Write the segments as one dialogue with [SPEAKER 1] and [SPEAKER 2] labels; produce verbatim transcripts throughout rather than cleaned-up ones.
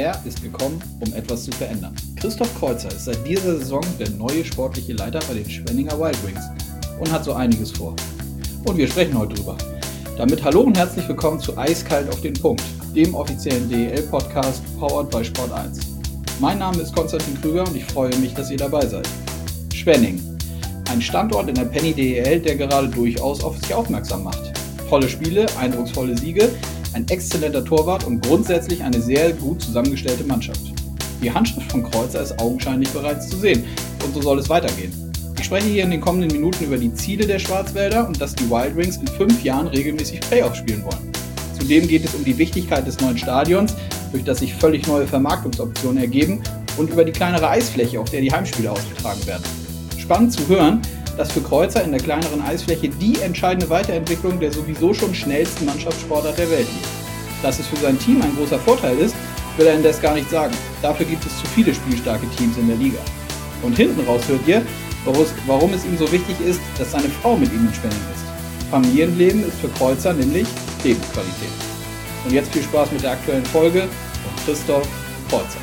[SPEAKER 1] Er ist gekommen, um etwas zu verändern. Christoph Kreuzer ist seit dieser Saison der neue sportliche Leiter bei den Schwenninger Wild Wings und hat so einiges vor. Und wir sprechen heute drüber. Damit hallo und herzlich willkommen zu Eiskalt auf den Punkt, dem offiziellen D E L-Podcast powered by Sport eins. Mein Name ist Konstantin Krüger und ich freue mich, dass ihr dabei seid. Schwenning, ein Standort in der Penny D E L, der gerade durchaus auf sich aufmerksam macht. Tolle Spiele, eindrucksvolle Siege, ein exzellenter Torwart und grundsätzlich eine sehr gut zusammengestellte Mannschaft. Die Handschrift von Kreuzer ist augenscheinlich bereits zu sehen und so soll es weitergehen. Ich spreche hier in den kommenden Minuten über die Ziele der Schwarzwälder und dass die Wild Wings in fünf Jahren regelmäßig Playoffs spielen wollen. Zudem geht es um die Wichtigkeit des neuen Stadions, durch das sich völlig neue Vermarktungsoptionen ergeben, und über die kleinere Eisfläche, auf der die Heimspiele ausgetragen werden. Spannend zu hören, dass für Kreuzer in der kleineren Eisfläche die entscheidende Weiterentwicklung der sowieso schon schnellsten Mannschaftssportart der Welt liegt. Dass es für sein Team ein großer Vorteil ist, will er indes gar nicht sagen. Dafür gibt es zu viele spielstarke Teams in der Liga. Und hinten raus hört ihr, warum es ihm so wichtig ist, dass seine Frau mit ihm in Schwenning ist. Familienleben ist für Kreuzer nämlich Lebensqualität. Und jetzt viel Spaß mit der aktuellen Folge von Christoph Kreuzer.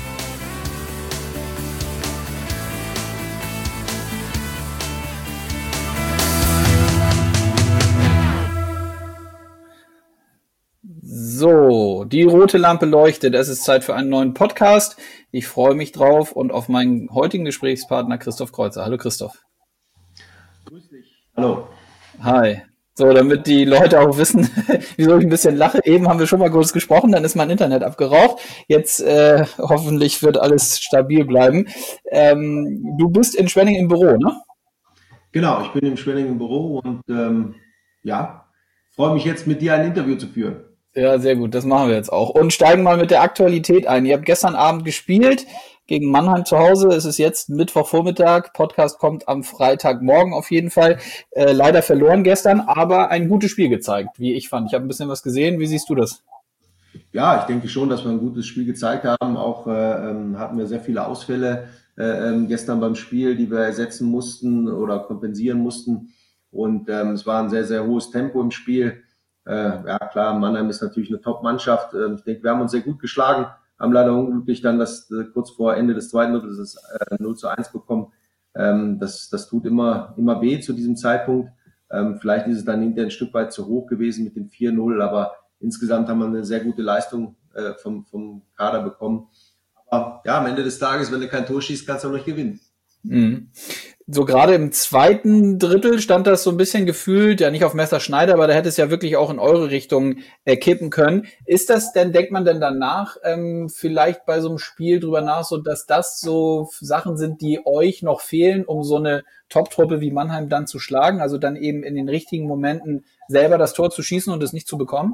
[SPEAKER 1] So, die rote Lampe leuchtet. Es ist Zeit für einen neuen Podcast. Ich freue mich drauf und auf meinen heutigen Gesprächspartner Christoph Kreuzer. Hallo Christoph.
[SPEAKER 2] Grüß dich. Hallo.
[SPEAKER 1] Hi. So, damit die Leute auch wissen, wieso ich ein bisschen lache. Eben haben wir schon mal kurz gesprochen, dann ist mein Internet abgeraucht. Jetzt äh, hoffentlich wird alles stabil bleiben. Ähm, du bist in Schwenning im Büro, ne?
[SPEAKER 2] Genau, ich bin in Schwenning im Büro und ähm, ja, freue mich jetzt mit dir ein Interview zu führen.
[SPEAKER 1] Ja, sehr gut, das machen wir jetzt auch. Und steigen mal mit der Aktualität ein. Ihr habt gestern Abend gespielt gegen Mannheim zu Hause. Es ist jetzt Mittwochvormittag. Podcast kommt am Freitagmorgen auf jeden Fall. Äh, leider verloren gestern, aber ein gutes Spiel gezeigt, wie ich fand. Ich habe ein bisschen was gesehen. Wie siehst du das?
[SPEAKER 2] Ja, ich denke schon, dass wir ein gutes Spiel gezeigt haben. Auch äh, ähm, hatten wir sehr viele Ausfälle äh, ähm, gestern beim Spiel, die wir ersetzen mussten oder kompensieren mussten. Und ähm, es war ein sehr, sehr hohes Tempo im Spiel. Äh, ja klar, Mannheim ist natürlich eine Top-Mannschaft. Äh, ich denke, wir haben uns sehr gut geschlagen, haben leider unglücklich dann das äh, kurz vor Ende des zweiten Drittels das äh, null zu eins bekommen. Ähm, das, das tut immer, immer weh zu diesem Zeitpunkt. Ähm, vielleicht ist es dann hinterher ein Stück weit zu hoch gewesen mit dem vier null, aber insgesamt haben wir eine sehr gute Leistung äh, vom, vom Kader bekommen. Aber ja, am Ende des Tages, wenn du kein Tor schießt, kannst du auch nicht gewinnen.
[SPEAKER 1] Mhm. So gerade im zweiten Drittel stand das so ein bisschen gefühlt, ja nicht auf Messerschneider, aber da hätte es ja wirklich auch in eure Richtung äh, kippen können. Ist das denn, denkt man denn danach ähm, vielleicht bei so einem Spiel drüber nach, so dass das so Sachen sind, die euch noch fehlen, um so eine Top-Truppe wie Mannheim dann zu schlagen, also dann eben in den richtigen Momenten selber das Tor zu schießen und es nicht zu bekommen?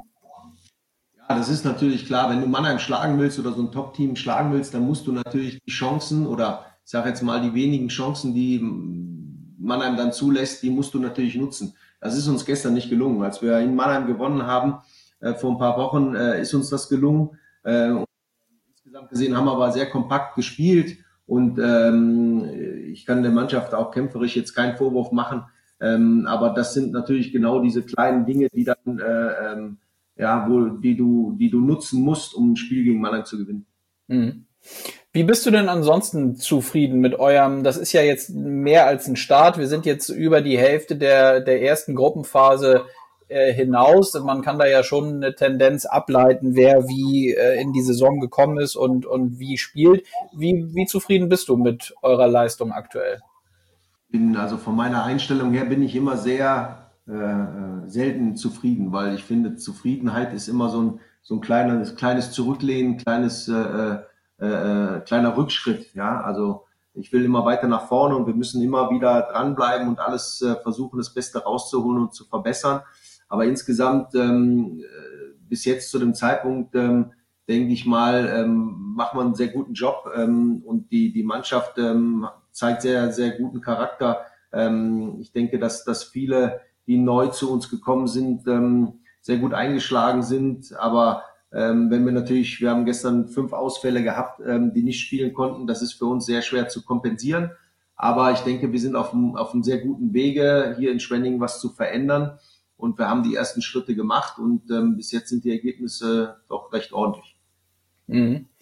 [SPEAKER 2] Ja, das ist natürlich klar, wenn du Mannheim schlagen willst oder so ein Top-Team schlagen willst, dann musst du natürlich die Chancen oder ich sage jetzt mal die wenigen Chancen, die Mannheim dann zulässt, die musst du natürlich nutzen. Das ist uns gestern nicht gelungen. Als wir in Mannheim gewonnen haben, äh, vor ein paar Wochen, äh, ist uns das gelungen. Äh, und insgesamt gesehen haben wir aber sehr kompakt gespielt und ähm, ich kann der Mannschaft auch kämpferisch jetzt keinen Vorwurf machen, ähm, aber das sind natürlich genau diese kleinen Dinge, die dann äh, ähm, ja, wohl, die du, die du nutzen musst, um ein Spiel gegen Mannheim zu gewinnen.
[SPEAKER 1] Mhm. Wie bist du denn ansonsten zufrieden mit eurem, das ist ja jetzt mehr als ein Start, wir sind jetzt über die Hälfte der, der ersten Gruppenphase äh, hinaus, man kann da ja schon eine Tendenz ableiten, wer wie äh, in die Saison gekommen ist und, und wie spielt. Wie, wie zufrieden bist du mit eurer Leistung aktuell?
[SPEAKER 2] Bin, also von meiner Einstellung her bin ich immer sehr äh, selten zufrieden, weil ich finde, Zufriedenheit ist immer so ein, so ein kleines, kleines Zurücklehnen, kleines äh, Äh, kleiner Rückschritt, ja, also ich will immer weiter nach vorne und wir müssen immer wieder dranbleiben und alles äh, versuchen, das Beste rauszuholen und zu verbessern, aber insgesamt ähm, bis jetzt zu dem Zeitpunkt, ähm, denke ich mal, ähm, macht man einen sehr guten Job ähm, und die, die Mannschaft ähm, zeigt sehr, sehr guten Charakter. Ähm, ich denke, dass, dass viele, die neu zu uns gekommen sind, ähm, sehr gut eingeschlagen sind, aber Ähm, wenn wir natürlich, wir haben gestern fünf Ausfälle gehabt, ähm, die nicht spielen konnten. Das ist für uns sehr schwer zu kompensieren. Aber ich denke, wir sind auf einem, auf einem sehr guten Wege, hier in Schwenning was zu verändern. Und wir haben die ersten Schritte gemacht und ähm, bis jetzt sind die Ergebnisse doch recht ordentlich.
[SPEAKER 1] Mhm.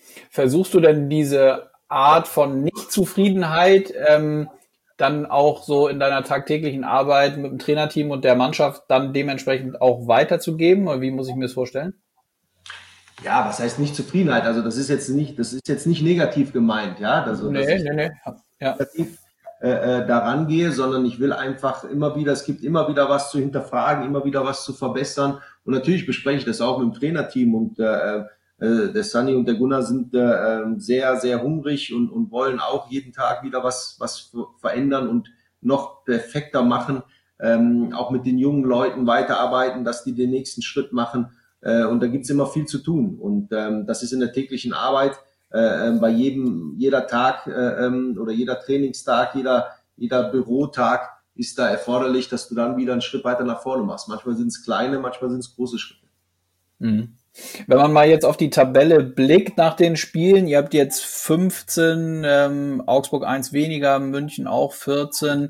[SPEAKER 1] Versuchst du denn diese Art von Nichtzufriedenheit ähm, dann auch so in deiner tagtäglichen Arbeit mit dem Trainerteam und der Mannschaft dann dementsprechend auch weiterzugeben? Oder wie muss ich mir das vorstellen?
[SPEAKER 2] Ja, was heißt nicht Zufriedenheit? Also das ist jetzt nicht, das ist jetzt nicht negativ gemeint, ja. Also dass
[SPEAKER 1] Nee,
[SPEAKER 2] ich
[SPEAKER 1] nee, nee. Ja.
[SPEAKER 2] negativ äh, äh, daran gehe, sondern ich will einfach immer wieder, es gibt immer wieder was zu hinterfragen, immer wieder was zu verbessern. Und natürlich bespreche ich das auch mit dem Trainerteam und äh, äh, der Sunny und der Gunnar sind äh, sehr, sehr hungrig und, und wollen auch jeden Tag wieder was, was verändern und noch perfekter machen. Ähm, auch mit den jungen Leuten weiterarbeiten, dass die den nächsten Schritt machen. Äh, und da gibt's immer viel zu tun. Und ähm, das ist in der täglichen Arbeit äh, bei jedem, jeder Tag äh, oder jeder Trainingstag, jeder, jeder Bürotag ist da erforderlich, dass du dann wieder einen Schritt weiter nach vorne machst. Manchmal sind es kleine, manchmal sind es große Schritte.
[SPEAKER 1] Mhm. Wenn man mal jetzt auf die Tabelle blickt nach den Spielen, ihr habt jetzt fünfzehn, ähm, Augsburg eins weniger, München auch vierzehn,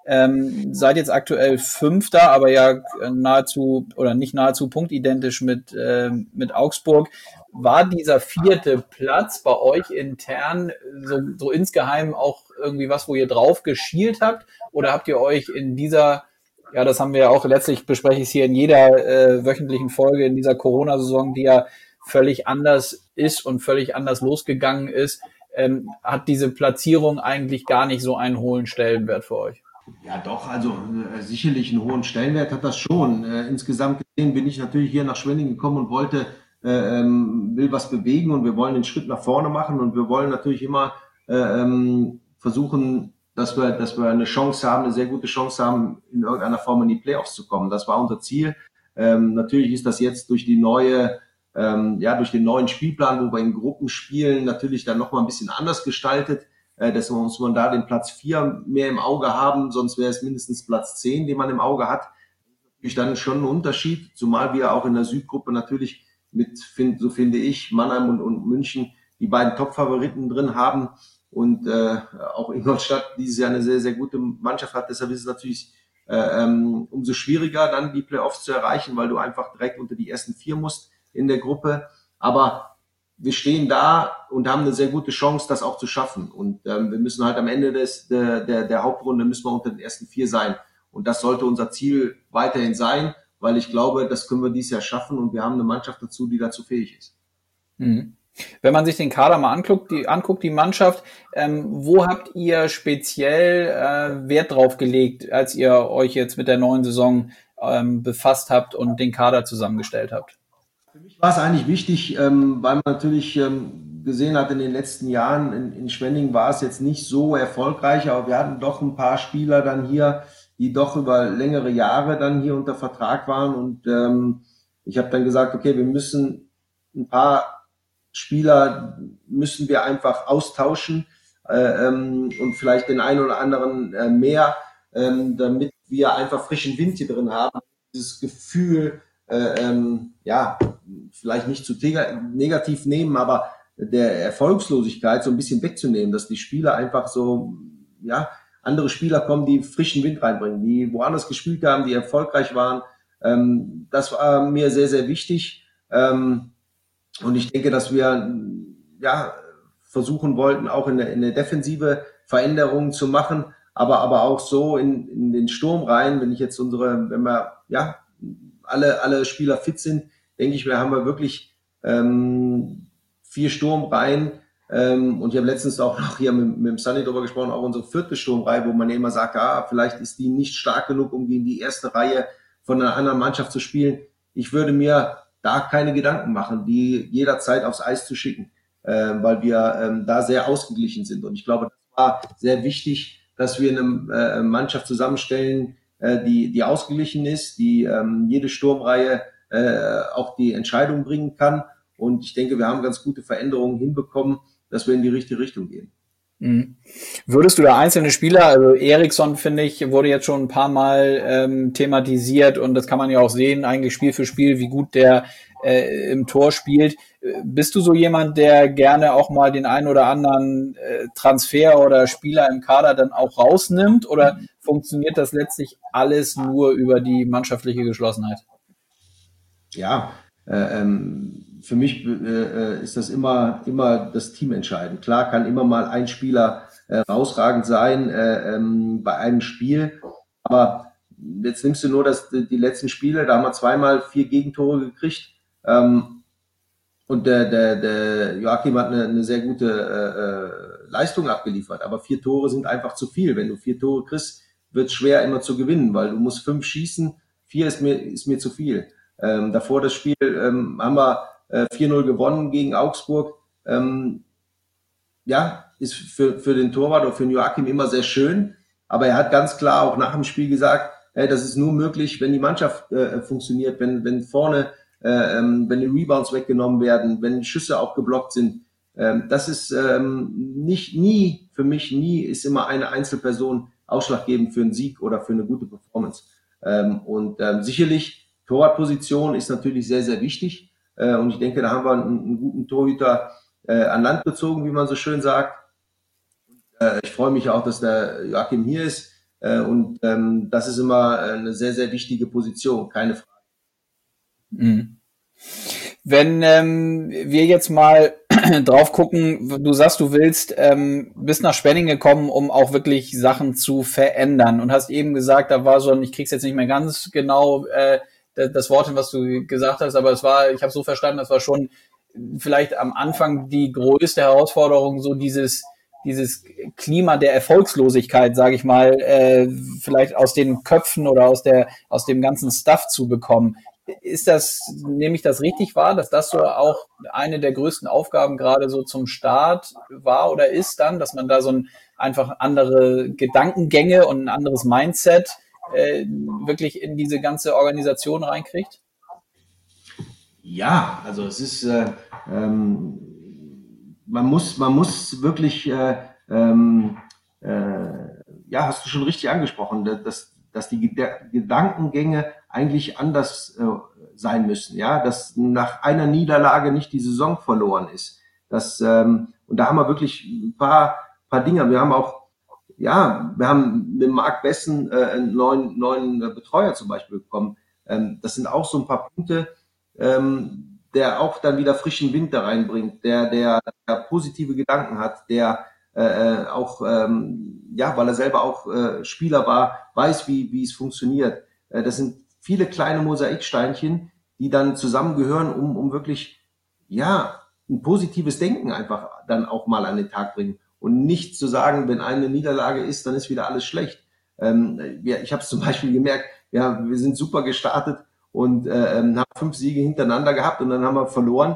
[SPEAKER 1] ähm, seid jetzt aktuell Fünfter, aber ja nahezu oder nicht nahezu punktidentisch mit, äh, mit Augsburg. War dieser vierte Platz bei euch intern so, so insgeheim auch irgendwie was, wo ihr drauf geschielt habt? Oder habt ihr euch in dieser, ja, das haben wir ja auch letztlich, bespreche ich es hier in jeder äh, wöchentlichen Folge in dieser Corona-Saison, die ja völlig anders ist und völlig anders losgegangen ist, ähm, hat diese Platzierung eigentlich gar nicht so einen hohen Stellenwert für euch?
[SPEAKER 2] Ja, doch, also äh, sicherlich einen hohen Stellenwert hat das schon. Äh, insgesamt gesehen bin ich natürlich hier nach Schwenningen gekommen und wollte, äh, ähm, will was bewegen und wir wollen den Schritt nach vorne machen und wir wollen natürlich immer äh, ähm, versuchen, dass wir, dass wir eine Chance haben, eine sehr gute Chance haben, in irgendeiner Form in die Playoffs zu kommen. Das war unser Ziel. Ähm, natürlich ist das jetzt durch die neue, ähm, ja, durch den neuen Spielplan, wo wir in Gruppen spielen, natürlich dann nochmal ein bisschen anders gestaltet. Äh, deswegen muss man da den Platz vier mehr im Auge haben, sonst wäre es mindestens Platz zehn, den man im Auge hat. Natürlich dann schon ein Unterschied, zumal wir auch in der Südgruppe natürlich mit, find, so finde ich, Mannheim und, und München die beiden Top-Favoriten drin haben. Und äh, auch Ingolstadt dieses Jahr eine sehr, sehr gute Mannschaft hat. Deshalb ist es natürlich äh, ähm, umso schwieriger, dann die Playoffs zu erreichen, weil du einfach direkt unter die ersten vier musst in der Gruppe. Aber wir stehen da und haben eine sehr gute Chance, das auch zu schaffen. Und ähm, wir müssen halt am Ende des, der, der, der Hauptrunde müssen wir unter den ersten vier sein. Und das sollte unser Ziel weiterhin sein, weil ich glaube, das können wir dieses Jahr schaffen und wir haben eine Mannschaft dazu, die dazu fähig ist.
[SPEAKER 1] Mhm. Wenn man sich den Kader mal anguckt, die, anguckt, die Mannschaft, ähm, wo habt ihr speziell äh, Wert drauf gelegt, als ihr euch jetzt mit der neuen Saison ähm, befasst habt und den Kader zusammengestellt habt?
[SPEAKER 2] Für mich war es eigentlich wichtig, ähm, weil man natürlich ähm, gesehen hat, in den letzten Jahren in, in Schwenningen war es jetzt nicht so erfolgreich, aber wir hatten doch ein paar Spieler dann hier, die doch über längere Jahre dann hier unter Vertrag waren und ähm, ich habe dann gesagt, okay, wir müssen ein paar Spieler müssen wir einfach austauschen äh, ähm, und vielleicht den einen oder anderen äh, mehr, ähm, damit wir einfach frischen Wind hier drin haben. Dieses Gefühl, äh, ähm, ja, vielleicht nicht zu negativ nehmen, aber der Erfolgslosigkeit so ein bisschen wegzunehmen, dass die Spieler einfach so, ja, andere Spieler kommen, die frischen Wind reinbringen, die woanders gespielt haben, die erfolgreich waren. Ähm, das war mir sehr, sehr wichtig. Ähm, Und ich denke, dass wir ja versuchen wollten, auch in der, in der Defensive Veränderungen zu machen, aber aber auch so in, in den Sturm rein. Wenn ich jetzt unsere, wenn wir ja alle alle Spieler fit sind, denke ich, wir haben wir wirklich ähm, vier Sturmreihen. Ähm, und ich habe letztens auch noch hier mit, mit dem Sunny drüber gesprochen, auch unsere vierte Sturmreihe, wo man immer sagt, ah, vielleicht ist die nicht stark genug, um gegen die erste Reihe von einer anderen Mannschaft zu spielen. Ich würde mir da keine Gedanken machen, die jederzeit aufs Eis zu schicken, äh, weil wir ähm, da sehr ausgeglichen sind. Und ich glaube, das war sehr wichtig, dass wir eine äh, Mannschaft zusammenstellen, äh, die, die ausgeglichen ist, die ähm, jede Sturmreihe äh, auch die Entscheidung bringen kann. Und ich denke, wir haben ganz gute Veränderungen hinbekommen, dass wir in die richtige Richtung gehen.
[SPEAKER 1] Mhm. Würdest du da einzelne Spieler, also Eriksson, finde ich, wurde jetzt schon ein paar Mal ähm, thematisiert und das kann man ja auch sehen, eigentlich Spiel für Spiel, wie gut der äh, im Tor spielt. Bist du so jemand, der gerne auch mal den einen oder anderen äh, Transfer oder Spieler im Kader dann auch rausnimmt oder funktioniert das letztlich alles nur über die mannschaftliche Geschlossenheit?
[SPEAKER 2] Ja, äh, ähm, für mich äh, ist das immer, immer das Team entscheidend. Klar kann immer mal ein Spieler äh, herausragend sein äh, ähm, bei einem Spiel, aber jetzt nimmst du nur das, die letzten Spiele, da haben wir zweimal vier Gegentore gekriegt ähm, und der, der, der Joachim hat eine, eine sehr gute äh, Leistung abgeliefert, aber vier Tore sind einfach zu viel. Wenn du vier Tore kriegst, wird es schwer immer zu gewinnen, weil du musst fünf schießen, vier ist mir, ist mir zu viel. Ähm, davor das Spiel ähm, haben wir äh, vier null gewonnen gegen Augsburg. Ähm, ja, ist für, für den Torwart oder für den Joachim immer sehr schön, aber er hat ganz klar auch nach dem Spiel gesagt, hey, das ist nur möglich, wenn die Mannschaft äh, funktioniert, wenn, wenn vorne, äh, ähm, wenn die Rebounds weggenommen werden, wenn die Schüsse auch geblockt sind. Ähm, das ist ähm, nicht nie, für mich nie ist immer eine Einzelperson ausschlaggebend für einen Sieg oder für eine gute Performance. Ähm, und ähm, sicherlich Torwartposition ist natürlich sehr, sehr wichtig. Äh, und ich denke, da haben wir einen, einen guten Torhüter äh, an Land gezogen, wie man so schön sagt. Äh, ich freue mich auch, dass der Joachim hier ist. Äh, und ähm, das ist immer eine sehr, sehr wichtige Position, keine Frage.
[SPEAKER 1] Mhm. Wenn ähm, wir jetzt mal drauf gucken, du sagst, du willst, ähm, bist nach Spenning gekommen, um auch wirklich Sachen zu verändern und hast eben gesagt, da war schon, ich krieg's jetzt nicht mehr ganz genau äh, das Wort hin, was du gesagt hast, aber es war, ich habe so verstanden, das war schon vielleicht am Anfang die größte Herausforderung, so dieses dieses Klima der Erfolgslosigkeit, sage ich mal, äh, vielleicht aus den Köpfen oder aus der aus dem ganzen Stuff zu bekommen. Ist das, nehme ich das richtig wahr, dass das so auch eine der größten Aufgaben gerade so zum Start war oder ist dann, dass man da so ein einfach andere Gedankengänge und ein anderes Mindset äh, wirklich in diese ganze Organisation reinkriegt?
[SPEAKER 2] Ja, also es ist, äh, ähm, man muss, man muss wirklich, äh, ähm, äh, ja, hast du schon richtig angesprochen, dass, dass die Gedankengänge eigentlich anders äh, sein müssen, ja, dass nach einer Niederlage nicht die Saison verloren ist. Das, ähm, und da haben wir wirklich ein paar, paar Dinge. Wir haben auch, ja, wir haben mit Marc Bessen äh, einen neuen, neuen Betreuer zum Beispiel bekommen. Ähm, das sind auch so ein paar Punkte, ähm, der auch dann wieder frischen Wind da reinbringt, der, der, der positive Gedanken hat, der äh, auch, ähm, ja, weil er selber auch äh, Spieler war, weiß, wie, wie es funktioniert. Äh, das sind viele kleine Mosaiksteinchen, die dann zusammengehören, um, um wirklich, ja, ein positives Denken einfach dann auch mal an den Tag bringen. Und nicht zu sagen, wenn eine Niederlage ist, dann ist wieder alles schlecht. Ähm, ja, ich habe es zum Beispiel gemerkt, ja, wir sind super gestartet und äh, haben fünf Siege hintereinander gehabt und dann haben wir verloren.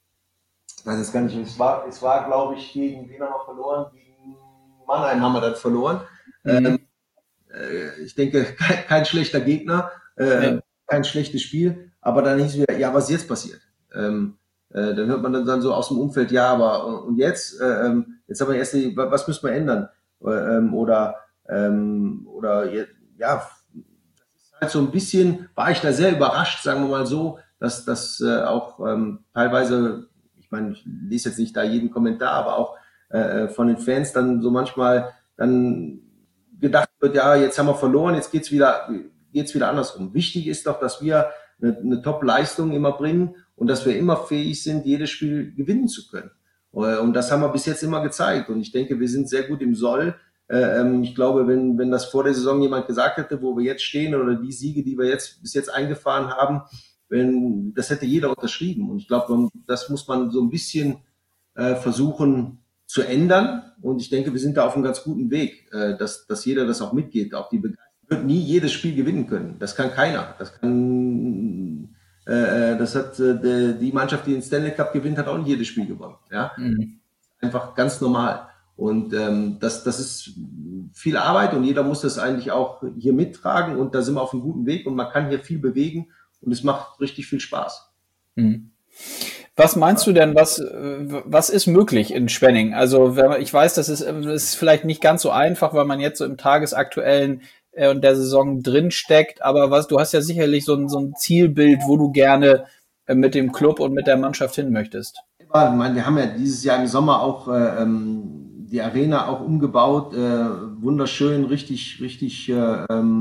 [SPEAKER 2] Das ist gar nicht, es war, es war, glaube ich, gegen wen haben wir verloren? Gegen Mannheim haben wir dann verloren. Mhm. Ähm, äh, ich denke, kein, kein schlechter Gegner, äh, ja. kein schlechtes Spiel, aber dann hieß es wieder, ja, was ist jetzt passiert? Ähm, äh, dann hört man dann, dann so aus dem Umfeld, ja, aber und jetzt, äh, jetzt haben wir erst, die, was müssen wir ändern? Ähm, oder, ähm, oder, ja, halt so ein bisschen, war ich da sehr überrascht, sagen wir mal so, dass das äh, auch ähm, teilweise, ich meine, ich lese jetzt nicht da jeden Kommentar, aber auch äh, von den Fans dann so manchmal dann gedacht wird, ja, jetzt haben wir verloren, jetzt geht's wieder, geht's wieder andersrum. Wichtig ist doch, dass wir eine, eine Top-Leistung immer bringen und dass wir immer fähig sind, jedes Spiel gewinnen zu können. Und das haben wir bis jetzt immer gezeigt. Und ich denke, wir sind sehr gut im Soll. Ich glaube, wenn, wenn das vor der Saison jemand gesagt hätte, wo wir jetzt stehen oder die Siege, die wir jetzt bis jetzt eingefahren haben, wenn, das hätte jeder unterschrieben. Und ich glaube, das muss man so ein bisschen äh, versuchen zu ändern. Und ich denke, wir sind da auf einem ganz guten Weg, äh, dass, dass jeder das auch mitgeht. Auch die Begeisterung wird nie jedes Spiel gewinnen können. Das kann keiner. Das kann, äh, das hat äh, die Mannschaft, die den Stanley Cup gewinnt, hat auch nicht jedes Spiel gewonnen. Ja, mhm. Einfach ganz normal. Und ähm, das, das ist viel Arbeit und jeder muss das eigentlich auch hier mittragen und da sind wir auf einem guten Weg und man kann hier viel bewegen und es macht richtig viel Spaß.
[SPEAKER 1] Mhm. Was meinst du denn, was, was ist möglich in Spenning? Also ich weiß, das ist, das ist vielleicht nicht ganz so einfach, weil man jetzt so im tagesaktuellen äh, und der Saison drin steckt, aber was, du hast ja sicherlich so ein, so ein Zielbild, wo du gerne äh, mit dem Club und mit der Mannschaft hin möchtest.
[SPEAKER 2] Ja, ich meine, wir haben ja dieses Jahr im Sommer auch äh, die Arena auch umgebaut, äh, wunderschön, richtig, richtig äh, ähm,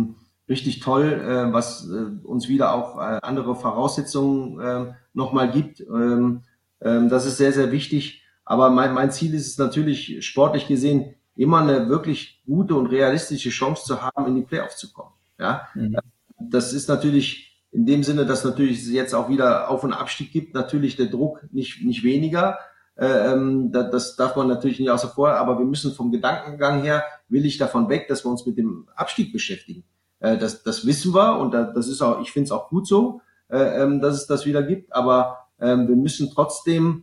[SPEAKER 2] richtig toll, äh, was äh, uns wieder auch äh, andere Voraussetzungen äh, nochmal gibt. Ähm, ähm, das ist sehr, sehr wichtig. Aber mein, mein Ziel ist es natürlich, sportlich gesehen, immer eine wirklich gute und realistische Chance zu haben, in die Playoffs zu kommen. Ja,
[SPEAKER 1] Mhm.
[SPEAKER 2] das ist natürlich in dem Sinne, dass natürlich es jetzt auch wieder Auf- und Abstieg gibt, natürlich der Druck nicht, nicht weniger. Äh, ähm, das, das darf man natürlich nicht außer vor, aber wir müssen vom Gedankengang her, will ich davon weg, dass wir uns mit dem Abstieg beschäftigen. Äh, das, das wissen wir und das ist auch, ich finde es auch gut so, äh, ähm, dass es das wieder gibt, aber ähm, wir müssen trotzdem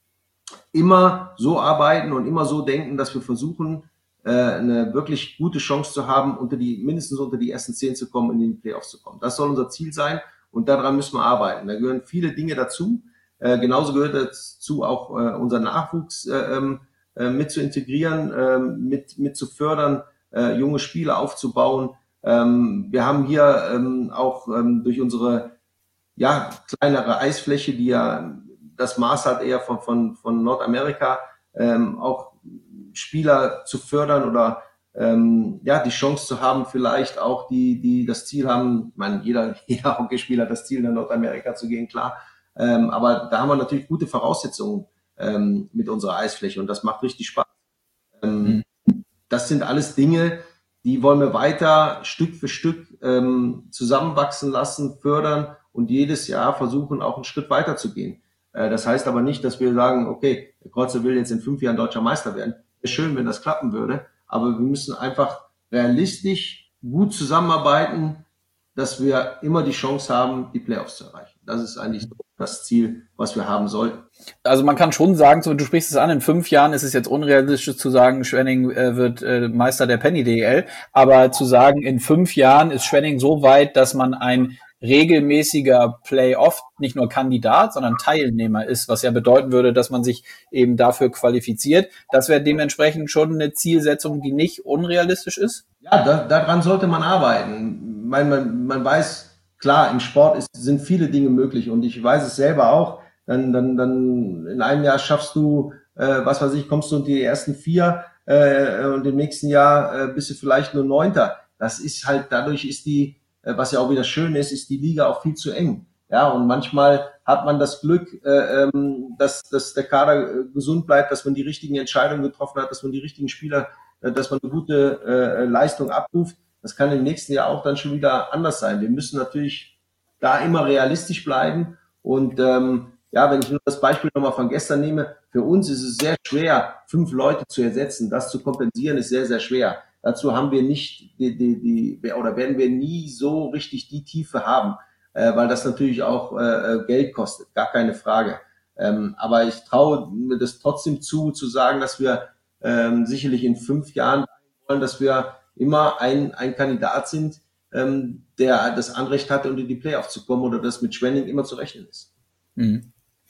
[SPEAKER 2] immer so arbeiten und immer so denken, dass wir versuchen, äh, eine wirklich gute Chance zu haben, unter die, mindestens unter die ersten zehn zu kommen, in die Playoffs zu kommen. Das soll unser Ziel sein und daran müssen wir arbeiten. Da gehören viele Dinge dazu. Äh, genauso gehört dazu auch äh, unser Nachwuchs äh, äh, mit zu integrieren, äh, mit, mit zu fördern, äh, junge Spieler aufzubauen. Ähm, wir haben hier ähm, auch ähm, durch unsere ja, kleinere Eisfläche, die ja das Maß hat eher von, von, von Nordamerika, ähm, auch Spieler zu fördern oder ähm, ja, die Chance zu haben, vielleicht auch die, die das Ziel haben, ich meine, jeder, jeder Hockeyspieler hat das Ziel, nach Nordamerika zu gehen, klar. Ähm, aber da haben wir natürlich gute Voraussetzungen ähm, mit unserer Eisfläche und das macht richtig Spaß. Ähm,
[SPEAKER 1] Mhm.
[SPEAKER 2] Das sind alles Dinge, die wollen wir weiter Stück für Stück ähm, zusammenwachsen lassen, fördern und jedes Jahr versuchen, auch einen Schritt weiter zu gehen. Äh, das heißt aber nicht, dass wir sagen, okay, der Kreuzer will jetzt in fünf Jahren deutscher Meister werden. Wäre schön, wenn das klappen würde, aber wir müssen einfach realistisch gut zusammenarbeiten, dass wir immer die Chance haben, die Playoffs zu erreichen. Das ist eigentlich so das Ziel, was wir haben sollten.
[SPEAKER 1] Also man kann schon sagen, so, du sprichst es an, in fünf Jahren ist es jetzt unrealistisch zu sagen, Schwenning äh, wird äh, Meister der Penny D E L, aber zu sagen, in fünf Jahren ist Schwenning so weit, dass man ein regelmäßiger Playoff nicht nur Kandidat, sondern Teilnehmer ist, was ja bedeuten würde, dass man sich eben dafür qualifiziert. Das wäre dementsprechend schon eine Zielsetzung, die nicht unrealistisch ist.
[SPEAKER 2] Ja, da, daran sollte man arbeiten. Man, man, man weiß, klar, im Sport ist, sind viele Dinge möglich und ich weiß es selber auch. Dann, dann, dann in einem Jahr schaffst du, äh, was weiß ich, kommst du unter die ersten vier äh, und im nächsten Jahr äh, bist du vielleicht nur Neunter. Das ist halt, dadurch ist die, äh, was ja auch wieder schön ist, ist die Liga auch viel zu eng. Ja, und manchmal hat man das Glück, äh, ähm, dass, dass der Kader äh, gesund bleibt, dass man die richtigen Entscheidungen getroffen hat, dass man die richtigen Spieler dass man eine gute äh, Leistung abruft. Das kann im nächsten Jahr auch dann schon wieder anders sein. Wir müssen natürlich da immer realistisch bleiben. Und ähm, ja, wenn ich nur das Beispiel nochmal von gestern nehme, für uns ist es sehr schwer, fünf Leute zu ersetzen. Das zu kompensieren ist sehr, sehr schwer. Dazu haben wir nicht die, die, die oder werden wir nie so richtig die Tiefe haben, äh, weil das natürlich auch äh, Geld kostet, gar keine Frage. Ähm, aber ich traue mir das trotzdem zu, zu sagen, dass wir ähm, sicherlich in fünf Jahren wollen, dass wir immer ein, ein Kandidat sind, ähm, der das Anrecht hatte, unter die Playoffs zu kommen oder das mit Schwenning immer zu rechnen ist.
[SPEAKER 1] Mhm.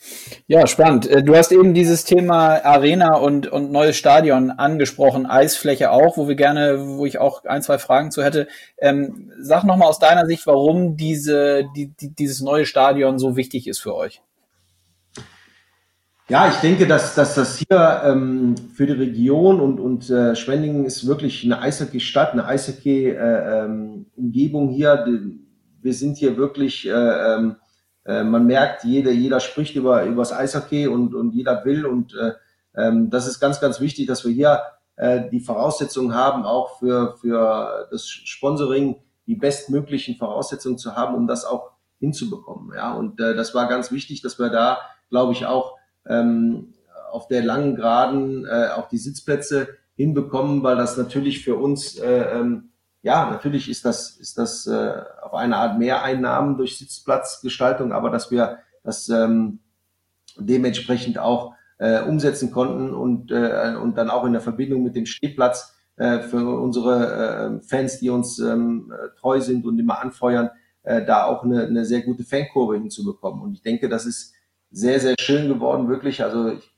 [SPEAKER 1] Ja, spannend. Du hast eben dieses Thema Arena und, und neues Stadion angesprochen, Eisfläche auch, wo wir gerne, wo ich auch ein, zwei Fragen zu hätte. Ähm, sag nochmal aus deiner Sicht, warum diese, die, die, dieses neue Stadion so wichtig ist für euch.
[SPEAKER 2] Ja, ich denke, dass, dass das hier ähm, für die Region und, und äh, Schwenningen ist wirklich eine Eishockey-Stadt, eine Eishockey-Umgebung äh, ähm, hier. Die, wir sind hier wirklich, äh, äh, man merkt, jeder, jeder spricht über, über das Eishockey und, und jeder will. Und äh, ähm, das ist ganz, ganz wichtig, dass wir hier äh, die Voraussetzungen haben, auch für, für das Sponsoring die bestmöglichen Voraussetzungen zu haben, um das auch hinzubekommen. Ja, und äh, das war ganz wichtig, dass wir da, glaube ich, auch ähm, auf der langen Geraden äh, auch die Sitzplätze hinbekommen, weil das natürlich für uns, äh, ähm, ja, natürlich ist das, ist das äh, auf eine Art Mehreinnahmen durch Sitzplatzgestaltung, aber dass wir das ähm, dementsprechend auch äh, umsetzen konnten und, äh, und dann auch in der Verbindung mit dem Stehplatz äh, für unsere äh, Fans, die uns ähm, treu sind und immer anfeuern, äh, da auch eine, eine sehr gute Fankurve hinzubekommen. Und ich denke, das ist sehr, sehr schön geworden, wirklich. Also ich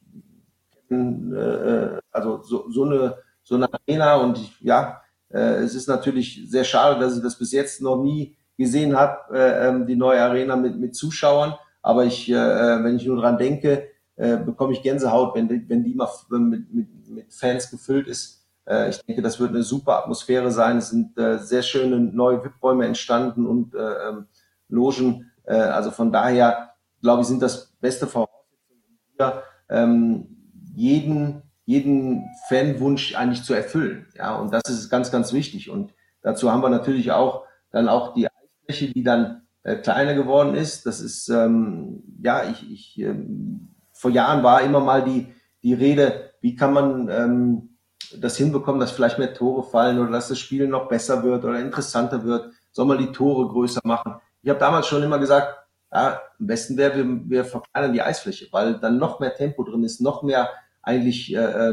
[SPEAKER 2] äh, also so, so eine so eine Arena und ich, ja, äh, es ist natürlich sehr schade, dass ich das bis jetzt noch nie gesehen habe, äh, die neue Arena mit mit Zuschauern. Aber ich, äh, wenn ich nur dran denke, äh, bekomme ich Gänsehaut, wenn die, wenn die mal mit, mit, mit Fans gefüllt ist. Äh, ich denke, das wird eine super Atmosphäre sein. Es sind äh, sehr schöne neue V I P-Räume entstanden und äh, ähm, Logen. Äh, also von daher, glaube ich, sind das beste Voraussetzungen, um hier ähm, jeden, jeden Fanwunsch eigentlich zu erfüllen. Ja, und das ist ganz, ganz wichtig. Und dazu haben wir natürlich auch dann auch die Eisfläche, die dann äh, kleiner geworden ist. Das ist, ähm, ja, ich, ich ähm, vor Jahren war immer mal die, die Rede, wie kann man ähm, das hinbekommen, dass vielleicht mehr Tore fallen oder dass das Spiel noch besser wird oder interessanter wird. Soll man die Tore größer machen? Ich habe damals schon immer gesagt, ja, am besten wäre, wir, wir verkleinern die Eisfläche, weil dann noch mehr Tempo drin ist, noch mehr eigentlich äh,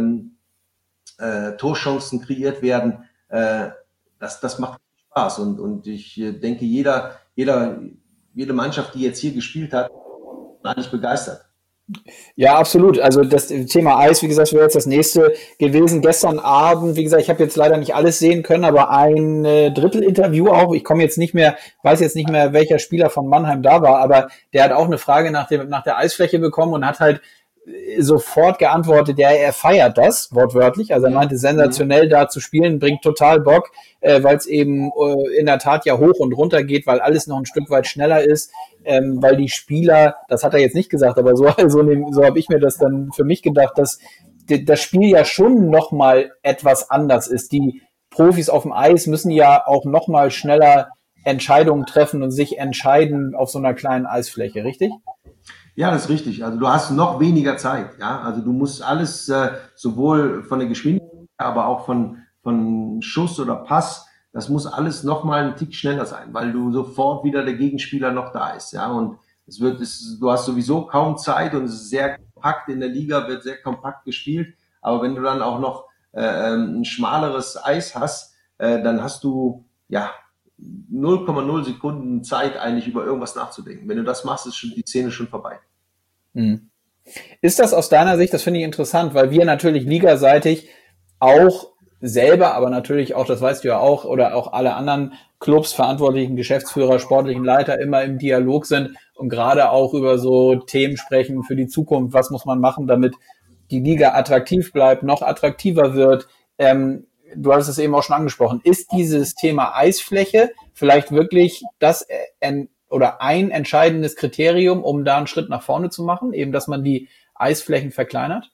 [SPEAKER 2] äh, Torchancen kreiert werden. Äh, das, das macht Spaß und, und ich äh, denke, jeder, jeder, jede Mannschaft, die jetzt hier gespielt hat, war eigentlich begeistert.
[SPEAKER 1] Ja, absolut. Also das Thema Eis, wie gesagt, wäre jetzt das nächste gewesen. Gestern Abend, wie gesagt, ich habe jetzt leider nicht alles sehen können, aber ein äh, Drittel-Interview auch. Ich komme jetzt nicht mehr, weiß jetzt nicht mehr, welcher Spieler von Mannheim da war, aber der hat auch eine Frage nach dem nach der Eisfläche bekommen und hat halt sofort geantwortet, ja, er feiert das, wortwörtlich. Also er meinte, sensationell da zu spielen, bringt total Bock, äh, weil es eben äh, in der Tat ja hoch und runter geht, weil alles noch ein Stück weit schneller ist, ähm, weil die Spieler, das hat er jetzt nicht gesagt, aber so, so, so habe ich mir das dann für mich gedacht, dass das Spiel ja schon nochmal etwas anders ist. Die Profis auf dem Eis müssen ja auch nochmal schneller Entscheidungen treffen und sich entscheiden auf so einer kleinen Eisfläche, richtig?
[SPEAKER 2] Ja, das ist richtig. Also du hast noch weniger Zeit. Ja, also du musst alles äh, sowohl von der Geschwindigkeit, aber auch von von Schuss oder Pass, das muss alles noch mal einen Tick schneller sein, weil du sofort wieder der Gegenspieler noch da ist. Ja, und es wird, es, du hast sowieso kaum Zeit und es ist sehr kompakt in der Liga, wird sehr kompakt gespielt. Aber wenn du dann auch noch äh, ein schmaleres Eis hast, äh, dann hast du ja null Komma null Sekunden Zeit, eigentlich über irgendwas nachzudenken. Wenn du das machst, ist schon die Szene schon vorbei.
[SPEAKER 1] Hm. Ist das aus deiner Sicht, das finde ich interessant, weil wir natürlich ligaseitig auch selber, aber natürlich auch, das weißt du ja auch, oder auch alle anderen Clubs, verantwortlichen Geschäftsführer, sportlichen Leiter immer im Dialog sind und gerade auch über so Themen sprechen für die Zukunft. Was muss man machen, damit die Liga attraktiv bleibt, noch attraktiver wird? Ähm, du hast es eben auch schon angesprochen. Ist dieses Thema Eisfläche vielleicht wirklich das äh, oder ein entscheidendes Kriterium, um da einen Schritt nach vorne zu machen, eben, dass man die Eisflächen verkleinert?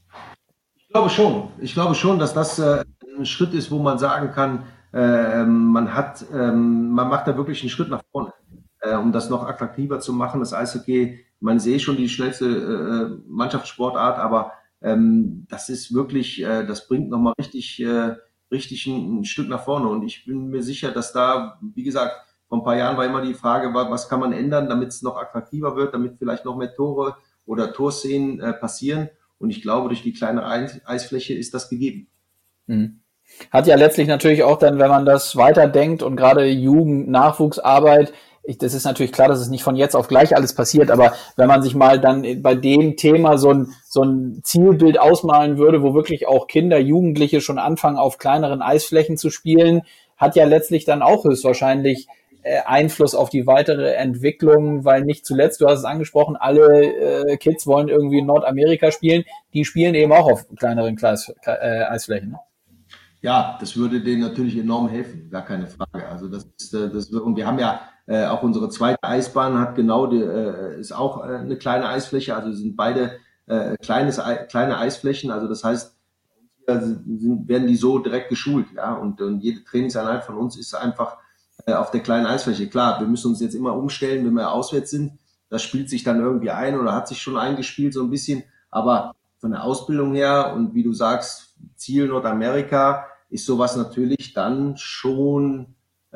[SPEAKER 2] Ich glaube schon. Ich glaube schon, dass das äh, ein Schritt ist, wo man sagen kann, äh, man hat, ähm, man macht da wirklich einen Schritt nach vorne, äh, um das noch attraktiver zu machen. Das Eishockey, man sehe schon die schnellste äh, Mannschaftssportart, aber ähm, das ist wirklich, äh, das bringt nochmal richtig, äh, richtig ein, ein Stück nach vorne. Und ich bin mir sicher, dass da, wie gesagt, vor ein paar Jahren war immer die Frage, was kann man ändern, damit es noch attraktiver wird, damit vielleicht noch mehr Tore oder Torszenen äh, passieren. Und ich glaube, durch die kleine Eisfläche ist das gegeben.
[SPEAKER 1] Hm. Hat ja letztlich natürlich auch dann, wenn man das weiterdenkt und gerade Jugend-, Nachwuchsarbeit, ich, das ist natürlich klar, dass es nicht von jetzt auf gleich alles passiert, aber wenn man sich mal dann bei dem Thema so ein, so ein Zielbild ausmalen würde, wo wirklich auch Kinder, Jugendliche schon anfangen, auf kleineren Eisflächen zu spielen, hat ja letztlich dann auch höchstwahrscheinlich Einfluss auf die weitere Entwicklung, weil nicht zuletzt, du hast es angesprochen, alle äh, Kids wollen irgendwie in Nordamerika spielen, die spielen eben auch auf kleineren Kleis, äh, Eisflächen. Ne?
[SPEAKER 2] Ja, das würde denen natürlich enorm helfen, gar keine Frage. Also das ist, das und wir haben ja äh, auch unsere zweite Eisbahn hat genau die, äh, ist auch äh, eine kleine Eisfläche, also sind beide äh, kleines kleine Eisflächen, also das heißt, hier sind, werden die so direkt geschult, ja, und, und jede Trainingseinheit von uns ist einfach auf der kleinen Eisfläche. Klar, wir müssen uns jetzt immer umstellen, wenn wir auswärts sind. Das spielt sich dann irgendwie ein oder hat sich schon eingespielt so ein bisschen. Aber von der Ausbildung her und wie du sagst, Ziel Nordamerika, ist sowas natürlich dann schon,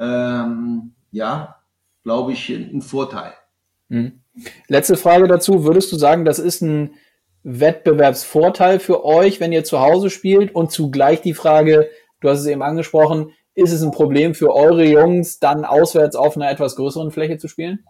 [SPEAKER 2] ähm, ja, glaube ich, ein Vorteil.
[SPEAKER 1] Mhm. Letzte Frage dazu. Würdest du sagen, das ist ein Wettbewerbsvorteil für euch, wenn ihr zu Hause spielt? Und zugleich die Frage, du hast es eben angesprochen, ist es ein Problem für eure Jungs, dann auswärts auf einer etwas größeren Fläche zu spielen?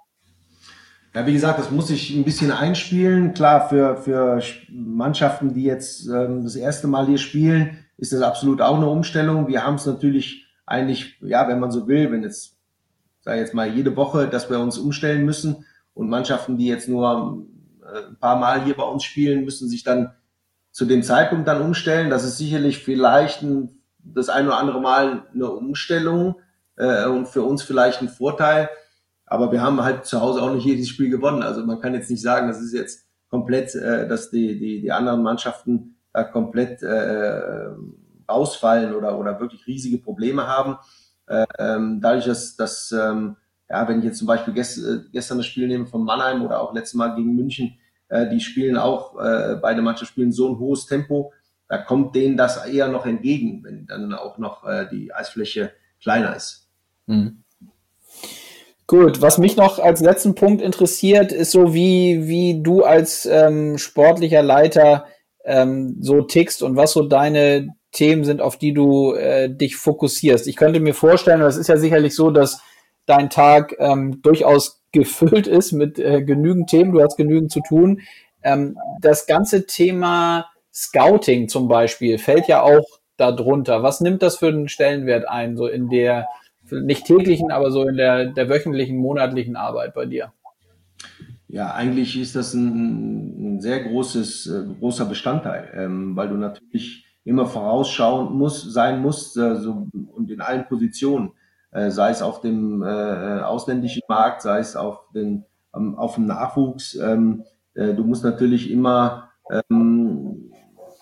[SPEAKER 2] Ja, wie gesagt, das muss sich ein bisschen einspielen. Klar, für, für Mannschaften, die jetzt ähm, das erste Mal hier spielen, ist das absolut auch eine Umstellung. Wir haben es natürlich eigentlich, ja, wenn man so will, wenn jetzt, sag ich jetzt mal, jede Woche, dass wir uns umstellen müssen. Und Mannschaften, die jetzt nur äh, ein paar Mal hier bei uns spielen, müssen sich dann zu dem Zeitpunkt dann umstellen. Das ist sicherlich vielleicht ein das ein oder andere Mal eine Umstellung äh, und für uns vielleicht ein Vorteil. Aber wir haben halt zu Hause auch nicht jedes Spiel gewonnen. Also man kann jetzt nicht sagen, das ist jetzt komplett, äh, dass die, die, die anderen Mannschaften da komplett äh, ausfallen oder, oder wirklich riesige Probleme haben. Äh, ähm, dadurch, dass, dass ähm, ja, wenn ich jetzt zum Beispiel gest, äh, gestern das Spiel nehme von Mannheim oder auch letztes Mal gegen München, äh, die spielen auch, äh, beide Mannschaften spielen so ein hohes Tempo, da kommt denen das eher noch entgegen, wenn dann auch noch äh, die Eisfläche kleiner ist.
[SPEAKER 1] Mhm. Gut, was mich noch als letzten Punkt interessiert, ist so, wie, wie du als ähm, sportlicher Leiter ähm, so tickst und was so deine Themen sind, auf die du äh, dich fokussierst. Ich könnte mir vorstellen, das ist ja sicherlich so, dass dein Tag ähm, durchaus gefüllt ist mit äh, genügend Themen, du hast genügend zu tun. Ähm, das ganze Thema Scouting zum Beispiel fällt ja auch darunter. Was nimmt das für einen Stellenwert ein, so in der nicht täglichen, aber so in der, der wöchentlichen, monatlichen Arbeit bei dir?
[SPEAKER 2] Ja, eigentlich ist das ein, ein sehr großes, äh, großer Bestandteil, ähm, weil du natürlich immer vorausschauen musst, sein musst, äh, so, und in allen Positionen, äh, sei es auf dem äh, ausländischen Markt, sei es auf den, ähm, auf dem Nachwuchs. Ähm, äh, du musst natürlich immer ähm,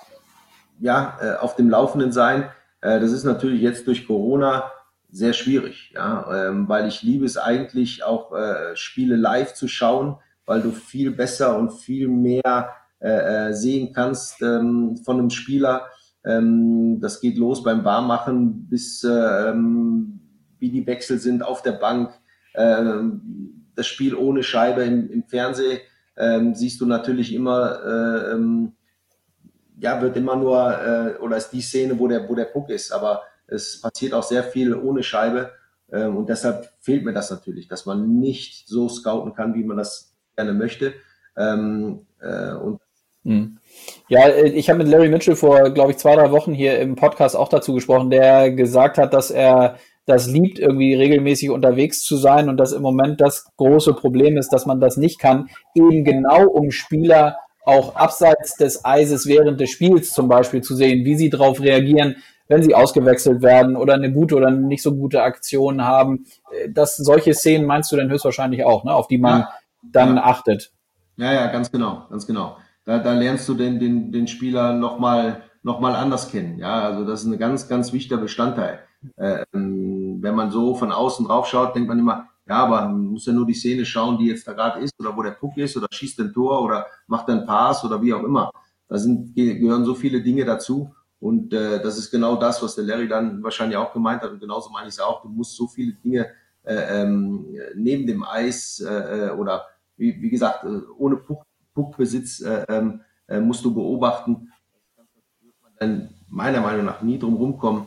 [SPEAKER 2] ja, äh, auf dem Laufenden sein. Äh, das ist natürlich jetzt durch Corona sehr schwierig, ja, ähm, weil ich liebe es eigentlich auch äh, Spiele live zu schauen, weil du viel besser und viel mehr äh, sehen kannst ähm, von einem Spieler. Ähm, das geht los beim Warmmachen bis ähm, wie die Wechsel sind auf der Bank. Ähm, das Spiel ohne Scheibe im, im Fernsehen ähm, siehst du natürlich immer, äh, ähm, ja, wird immer nur, äh, oder ist die Szene, wo der, wo der Puck ist, aber es passiert auch sehr viel ohne Scheibe. Ähm, und deshalb fehlt mir das natürlich, dass man nicht so scouten kann, wie man das gerne möchte. Ähm, äh, und
[SPEAKER 1] Hm. Ja, ich habe mit Larry Mitchell vor, glaube ich, zwei, drei Wochen hier im Podcast auch dazu gesprochen, der gesagt hat, dass er das liebt, irgendwie regelmäßig unterwegs zu sein und dass im Moment das große Problem ist, dass man das nicht kann, eben genau um Spieler auch abseits des Eises während des Spiels zum Beispiel zu sehen, wie sie darauf reagieren, wenn sie ausgewechselt werden oder eine gute oder eine nicht so gute Aktion haben. Das, solche Szenen meinst du dann höchstwahrscheinlich auch, ne, auf die man
[SPEAKER 2] ja,
[SPEAKER 1] dann
[SPEAKER 2] ja,
[SPEAKER 1] achtet.
[SPEAKER 2] ja, ja, ganz genau, ganz genau. Da, da lernst du den, den, den Spieler nochmal noch mal anders kennen. Ja, also das ist ein ganz, ganz wichtiger Bestandteil. Ähm, wenn man so von außen drauf schaut, denkt man immer, ja, aber man muss ja nur die Szene schauen, die jetzt da gerade ist oder wo der Puck ist oder schießt ein Tor oder macht einen Pass oder wie auch immer. Da sind, gehören so viele Dinge dazu. Und äh, das ist genau das, was der Larry dann wahrscheinlich auch gemeint hat. Und genauso meine ich es auch. Du musst so viele Dinge äh, ähm, neben dem Eis äh, oder wie, wie gesagt, äh, ohne Puck, Puckbesitz äh, äh, musst du beobachten. Dann meiner Meinung nach nie drum rumkommen,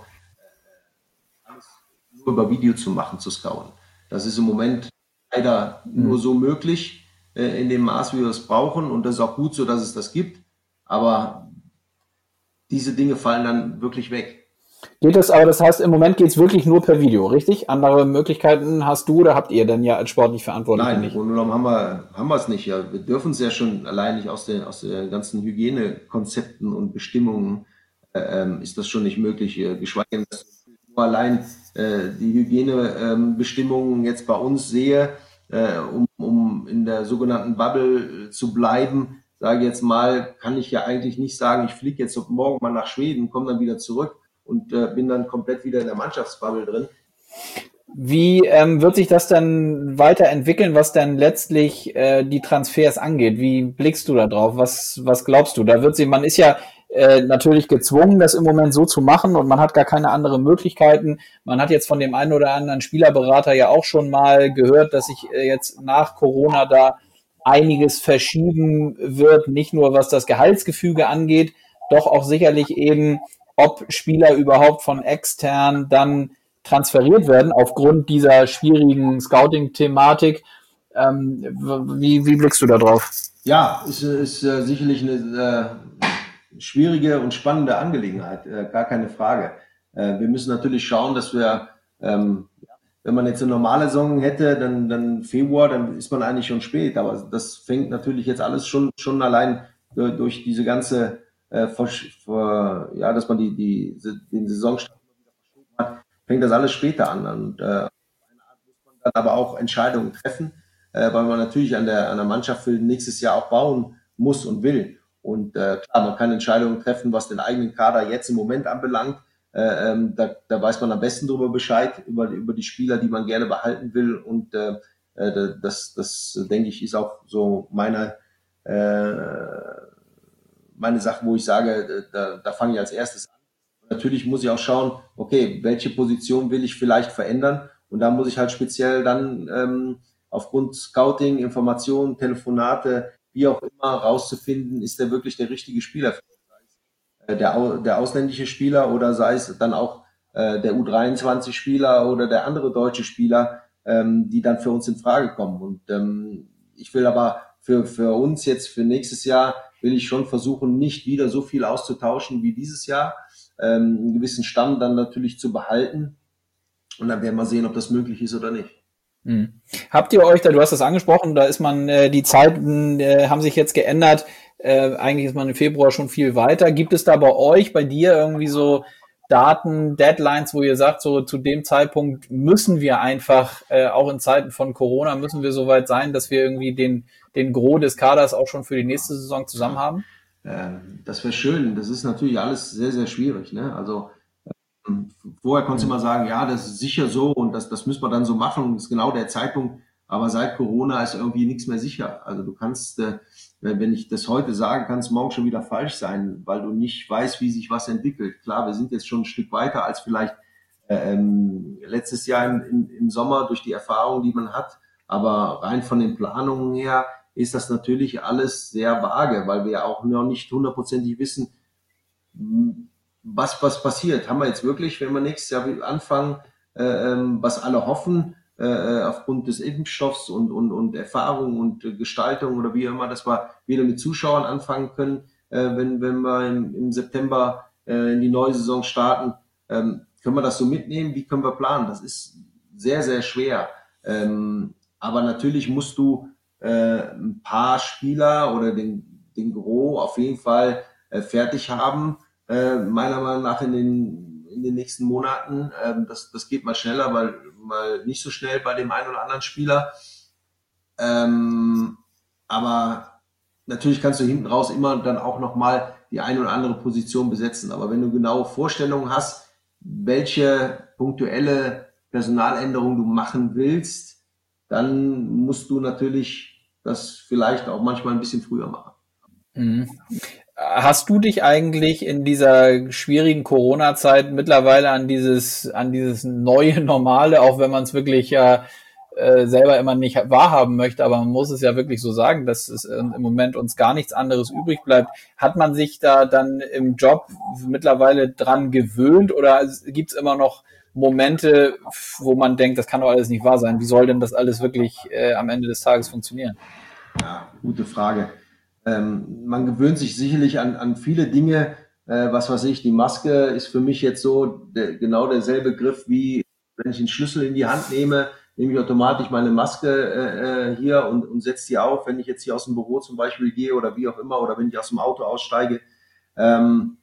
[SPEAKER 2] alles nur über Video zu machen, zu scouten. Das ist im Moment leider nur so möglich, äh, in dem Maß, wie wir es brauchen. Und das ist auch gut so, dass es das gibt. Aber diese Dinge fallen dann wirklich weg.
[SPEAKER 1] Geht es aber, das heißt, im Moment geht es wirklich nur per Video, richtig? Andere Möglichkeiten hast du oder habt ihr denn ja als sportlich Verantwortliche
[SPEAKER 2] Nein,
[SPEAKER 1] nicht?
[SPEAKER 2] im Grunde genommen haben wir, haben wir es nicht. Ja, wir dürfen es ja schon allein nicht aus den, aus den ganzen Hygienekonzepten und Bestimmungen äh, ähm, ist das schon nicht möglich. Äh, geschweige denn, dass ich nur allein äh, die Hygienebestimmungen ähm, jetzt bei uns sehe, äh, um, um in der sogenannten Bubble zu bleiben, sage ich jetzt mal, kann ich ja eigentlich nicht sagen, ich fliege jetzt morgen mal nach Schweden, komme dann wieder zurück und äh, bin dann komplett wieder in der Mannschaftsbubble drin.
[SPEAKER 1] Wie ähm, wird sich das dann weiterentwickeln, was dann letztlich äh, die Transfers angeht? Wie blickst du da drauf? Was, was glaubst du? Da wird sie, man ist ja äh, natürlich gezwungen, das im Moment so zu machen und man hat gar keine anderen Möglichkeiten. Man hat jetzt von dem einen oder anderen Spielerberater ja auch schon mal gehört, dass sich äh, jetzt nach Corona da einiges verschieben wird, nicht nur was das Gehaltsgefüge angeht, doch auch sicherlich eben, ob Spieler überhaupt von extern dann transferiert werden aufgrund dieser schwierigen Scouting-Thematik. Ähm, wie, wie blickst du da drauf?
[SPEAKER 2] Ja, ist, ist äh, sicherlich eine äh, schwierige und spannende Angelegenheit, äh, gar keine Frage. Äh, wir müssen natürlich schauen, dass wir, ähm, wenn man jetzt eine normale Saison hätte, dann, dann Februar, dann ist man eigentlich schon spät. Aber das fängt natürlich jetzt alles schon, schon allein durch, durch diese ganze, äh, vor, vor, ja, dass man die, die, den Saisonstart fängt das alles später an. Und äh, dann aber auch Entscheidungen treffen, äh, weil man natürlich an der, an der Mannschaft für nächstes Jahr auch bauen muss und will. Und äh, klar, man kann Entscheidungen treffen, was den eigenen Kader jetzt im Moment anbelangt. Äh, ähm, da, da weiß man am besten darüber Bescheid, über, über die Spieler, die man gerne behalten will. Und äh, äh, das, das, denke ich, ist auch so meine, äh, meine Sache, wo ich sage, da, da fange ich als erstes an. Natürlich muss ich auch schauen, okay, welche Position will ich vielleicht verändern? Und da muss ich halt speziell dann ähm, aufgrund Scouting, Informationen, Telefonate, wie auch immer, rauszufinden, ist der wirklich der richtige Spieler, äh, der, der ausländische Spieler oder sei es dann auch äh, der U dreiundzwanzig Spieler oder der andere deutsche Spieler, ähm, die dann für uns in Frage kommen. Und ähm, ich will aber für, für uns jetzt, für nächstes Jahr, will ich schon versuchen, nicht wieder so viel auszutauschen wie dieses Jahr, ähm, einen gewissen Stamm dann natürlich zu behalten. Und dann werden wir sehen, ob das möglich ist oder nicht.
[SPEAKER 1] Hm. Habt ihr euch da, du hast das angesprochen, da ist man, äh, die Zeiten äh, haben sich jetzt geändert. Äh, eigentlich ist man im Februar schon viel weiter. Gibt es da bei euch, bei dir irgendwie so Daten, Deadlines, wo ihr sagt, so zu dem Zeitpunkt müssen wir einfach, äh, auch in Zeiten von Corona, müssen wir soweit sein, dass wir irgendwie den, den Gros des Kaders auch schon für die nächste Saison zusammen haben?
[SPEAKER 2] Ähm, das wäre schön. Das ist natürlich alles sehr, sehr schwierig. Ne? Also ähm, vorher konntest du mal sagen, ja, das ist sicher so und das, das müssen wir dann so machen. Das ist genau der Zeitpunkt. Aber seit Corona ist irgendwie nichts mehr sicher. Also du kannst, äh, wenn ich das heute sage, kann es morgen schon wieder falsch sein, weil du nicht weißt, wie sich was entwickelt. Klar, wir sind jetzt schon ein Stück weiter als vielleicht äh, ähm, letztes Jahr im, im, im Sommer durch die Erfahrung, die man hat. Aber rein von den Planungen her ist das natürlich alles sehr vage, weil wir auch noch nicht hundertprozentig wissen, was, was passiert. Haben wir jetzt wirklich, wenn wir nächstes Jahr anfangen, äh, was alle hoffen, äh, aufgrund des Impfstoffs und, und, und Erfahrung und äh, Gestaltung oder wie immer, dass wir wieder mit Zuschauern anfangen können, äh, wenn, wenn wir im, im September äh, in die neue Saison starten. Ähm, können wir das so mitnehmen? Wie können wir planen? Das ist sehr, sehr schwer. Ähm, aber natürlich musst du äh, ein paar Spieler oder den, den Gros auf jeden Fall äh, fertig haben, äh, meiner Meinung nach in den, in den nächsten Monaten. Ähm, das, das geht mal schneller, mal, mal nicht so schnell bei dem einen oder anderen Spieler. Ähm, aber natürlich kannst du hinten raus immer dann auch nochmal die eine oder andere Position besetzen. Aber wenn du genaue Vorstellungen hast, welche punktuelle Personaländerung du machen willst, dann musst du natürlich das vielleicht auch manchmal ein bisschen früher machen.
[SPEAKER 1] Mhm. Hast du dich eigentlich in dieser schwierigen Corona-Zeit mittlerweile an dieses, an dieses neue Normale, auch wenn man es wirklich ja äh, selber immer nicht wahrhaben möchte, aber man muss es ja wirklich so sagen, dass es äh, im Moment uns gar nichts anderes übrig bleibt. Hat man sich da dann im Job mittlerweile dran gewöhnt oder gibt es immer noch Momente, wo man denkt, das kann doch alles nicht wahr sein? Wie soll denn das alles wirklich äh, am Ende des Tages funktionieren?
[SPEAKER 2] Ja, gute Frage. Ähm, man gewöhnt sich sicherlich an, an viele Dinge. Äh, was weiß ich, die Maske ist für mich jetzt so der, genau derselbe Griff wie wenn ich einen Schlüssel in die Hand nehme, nehme ich automatisch meine Maske äh, hier und, und setze die auf, wenn ich jetzt hier aus dem Büro zum Beispiel gehe oder wie auch immer oder wenn ich aus dem Auto aussteige. Ähm,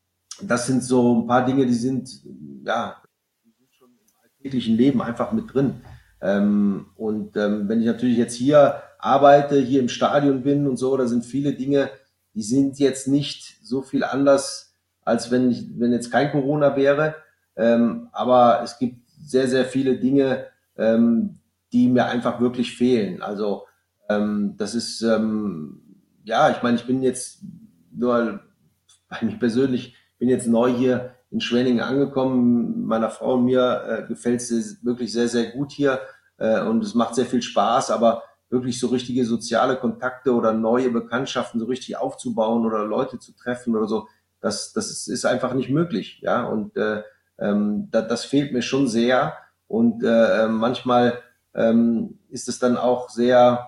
[SPEAKER 2] das sind so ein paar Dinge, die sind ja die sind schon im alltäglichen Leben einfach mit drin. Ähm, und ähm, wenn ich natürlich jetzt hier arbeite, hier im Stadion bin und so, da sind viele Dinge, die sind jetzt nicht so viel anders, als wenn ich, wenn jetzt kein Corona wäre. Ähm, aber es gibt sehr, sehr viele Dinge, ähm, die mir einfach wirklich fehlen. Also ähm, das ist, ähm, ja, ich meine, ich bin jetzt nur bei mir persönlich, bin jetzt neu hier in Schwenningen angekommen. Meiner Frau und mir äh, gefällt es wirklich sehr, sehr gut hier äh, und es macht sehr viel Spaß, aber wirklich so richtige soziale Kontakte oder neue Bekanntschaften so richtig aufzubauen oder Leute zu treffen oder so, das, das ist, ist einfach nicht möglich. Ja, und äh, ähm, das, das fehlt mir schon sehr und äh, manchmal ähm, ist es dann auch sehr,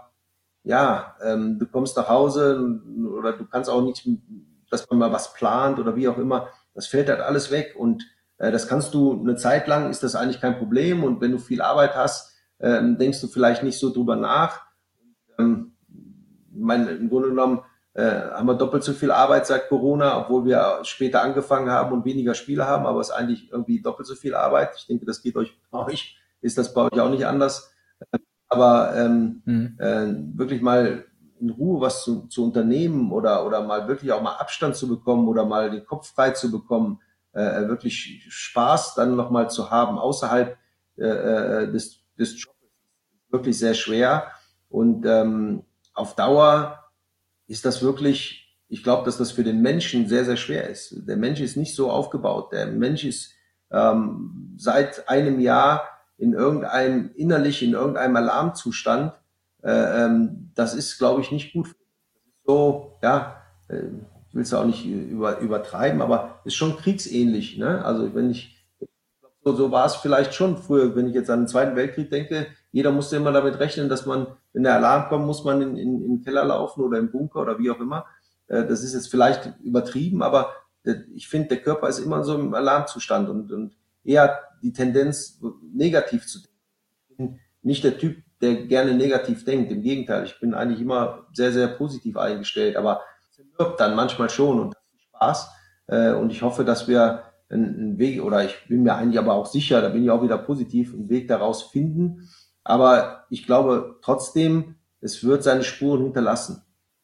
[SPEAKER 2] ja, ähm, du kommst nach Hause oder du kannst auch nicht, dass man mal was plant oder wie auch immer, das fällt halt alles weg und äh, das kannst du eine Zeit lang, ist das eigentlich kein Problem und wenn du viel Arbeit hast, ähm, denkst du vielleicht nicht so drüber nach. Ähm, mein, im Grunde genommen äh, haben wir doppelt so viel Arbeit seit Corona, obwohl wir später angefangen haben und weniger Spiele haben, aber es ist eigentlich irgendwie doppelt so viel Arbeit. Ich denke, das geht euch bei euch, ist das bei euch auch nicht anders. Aber ähm, mhm. äh, wirklich mal in Ruhe was zu, zu unternehmen oder, oder mal wirklich auch mal Abstand zu bekommen oder mal den Kopf frei zu bekommen, äh, wirklich Spaß dann nochmal zu haben außerhalb äh, des, des Jobs, ist wirklich sehr schwer. Und ähm, auf Dauer ist das wirklich, ich glaube, dass das für den Menschen sehr, sehr schwer ist. Der Mensch ist nicht so aufgebaut. Der Mensch ist ähm, seit einem Jahr in irgendeinem, innerlich in irgendeinem Alarmzustand. Äh, ähm, das ist, glaube ich, nicht gut. So, ja, äh, ich will es auch nicht über, übertreiben, aber ist schon kriegsähnlich. Ne? Also wenn ich, so, so war es vielleicht schon früher, wenn ich jetzt an den Zweiten Weltkrieg denke, jeder musste immer damit rechnen, dass man, wenn der Alarm kommt, muss man in, in, in den Keller laufen oder im Bunker oder wie auch immer. Äh, das ist jetzt vielleicht übertrieben, aber äh, ich finde, der Körper ist immer so im Alarmzustand und, und eher die Tendenz, negativ zu denken. Ich bin nicht der Typ, der gerne negativ denkt. Im Gegenteil, ich bin eigentlich immer sehr, sehr positiv eingestellt, aber es wirkt dann manchmal schon und das ist Spaß. Äh, und ich hoffe, dass wir einen Weg, oder ich bin mir eigentlich aber auch sicher, da bin ich auch wieder positiv, einen Weg daraus finden. Aber ich glaube trotzdem, es wird seine Spuren hinterlassen.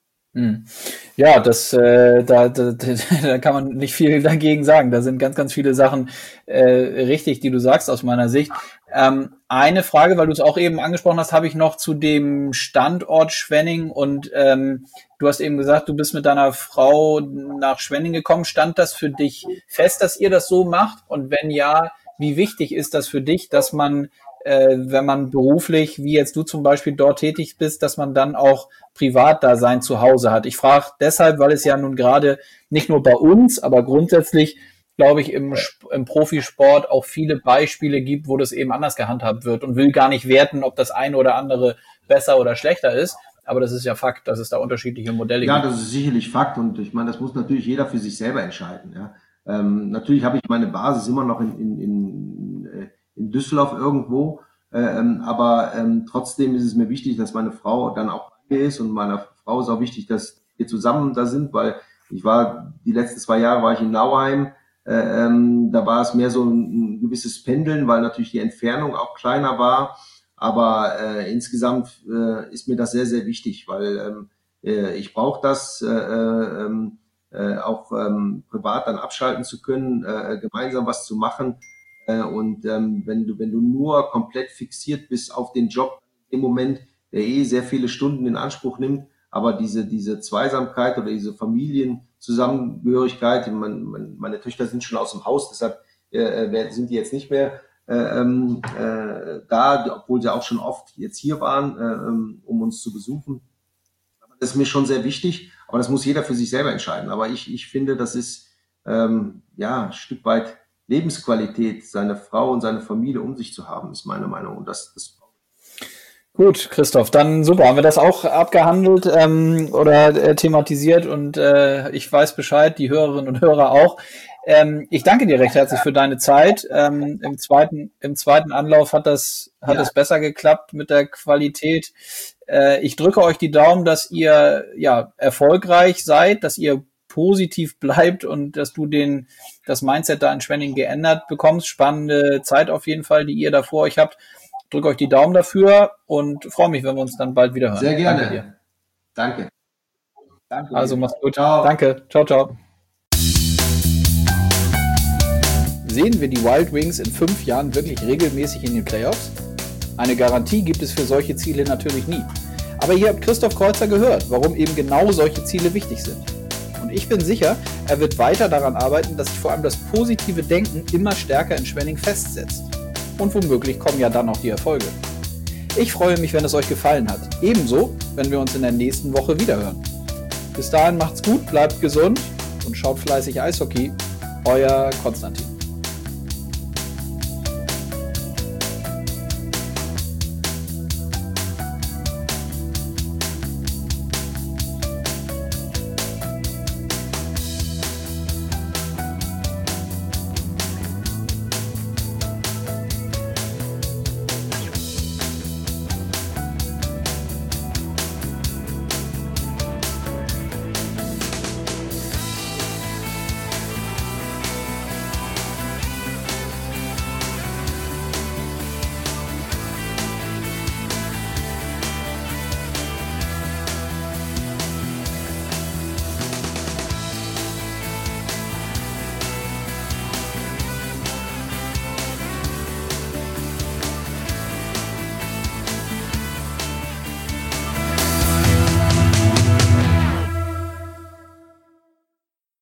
[SPEAKER 1] Ja, das, äh, da, da, da kann man nicht viel dagegen sagen. Da sind ganz, ganz viele Sachen äh, richtig, die du sagst aus meiner Sicht. Ähm, eine Frage, weil du es auch eben angesprochen hast, habe ich noch zu dem Standort Schwenning. Und ähm, du hast eben gesagt, du bist mit deiner Frau nach Schwenning gekommen. Stand das für dich fest, dass ihr das so macht? Und wenn ja, wie wichtig ist das für dich, dass man Äh, wenn man beruflich, wie jetzt du zum Beispiel dort tätig bist, dass man dann auch privat da sein Zuhause hat. Ich frage deshalb, weil es ja nun gerade nicht nur bei uns, aber grundsätzlich, glaube ich, im, im Profisport auch viele Beispiele gibt, wo das eben anders gehandhabt wird und will gar nicht werten, ob das eine oder andere besser oder schlechter ist. Aber das ist ja Fakt, dass es da unterschiedliche Modelle
[SPEAKER 2] ja,
[SPEAKER 1] gibt.
[SPEAKER 2] Ja, das ist sicherlich Fakt und ich meine, das muss natürlich jeder für sich selber entscheiden. Ja. Ähm, natürlich habe ich meine Basis immer noch in, in, in äh, in Düsseldorf irgendwo, ähm, aber ähm, trotzdem ist es mir wichtig, dass meine Frau dann auch bei mir ist und meiner Frau ist auch wichtig, dass wir zusammen da sind, weil ich war, die letzten zwei Jahre war ich in Nauheim, äh, ähm, da war es mehr so ein, ein gewisses Pendeln, weil natürlich die Entfernung auch kleiner war, aber äh, insgesamt äh, ist mir das sehr, sehr wichtig, weil ähm, äh, ich brauche das, äh, äh, äh, auch ähm, privat dann abschalten zu können, äh, gemeinsam was zu machen. Und ähm, wenn du wenn du nur komplett fixiert bist auf den Job im Moment, der eh sehr viele Stunden in Anspruch nimmt, aber diese diese Zweisamkeit oder diese Familienzusammengehörigkeit, mein, mein, meine Töchter sind schon aus dem Haus, deshalb äh, sind die jetzt nicht mehr äh, äh, da, obwohl sie auch schon oft jetzt hier waren, äh, um uns zu besuchen. Das ist mir schon sehr wichtig, aber das muss jeder für sich selber entscheiden. Aber ich ich finde, das ist ähm, ja ein Stück weit Lebensqualität, seine Frau und seine Familie um sich zu haben, ist meine Meinung. Und das, das
[SPEAKER 1] Gut, Christoph, dann super. Haben wir das auch abgehandelt ähm, oder äh, thematisiert und äh, ich weiß Bescheid, die Hörerinnen und Hörer auch. Ähm, ich danke dir recht herzlich für deine Zeit. Ähm, im zweiten im zweiten Anlauf hat das hat es ja. besser geklappt mit der Qualität. Äh, ich drücke euch die Daumen, dass ihr ja erfolgreich seid, dass ihr positiv bleibt und dass du den das Mindset da in Schwenning geändert bekommst. Spannende Zeit auf jeden Fall, die ihr da vor euch habt. Drücke euch die Daumen dafür und freue mich, wenn wir uns dann bald wieder hören.
[SPEAKER 2] Sehr gerne. Danke dir. Danke.
[SPEAKER 1] Danke. Also mach's gut. Ciao. Danke. Ciao, ciao. Sehen wir die Wild Wings in fünf Jahren wirklich regelmäßig in den Playoffs? Eine Garantie gibt es für solche Ziele natürlich nie. Aber ihr habt Christoph Kreuzer gehört, warum eben genau solche Ziele wichtig sind. Und ich bin sicher, er wird weiter daran arbeiten, dass sich vor allem das positive Denken immer stärker in Schwenning festsetzt. Und womöglich kommen ja dann auch die Erfolge. Ich freue mich, wenn es euch gefallen hat. Ebenso, wenn wir uns in der nächsten Woche wiederhören. Bis dahin macht's gut, bleibt gesund und schaut fleißig Eishockey. Euer Konstantin.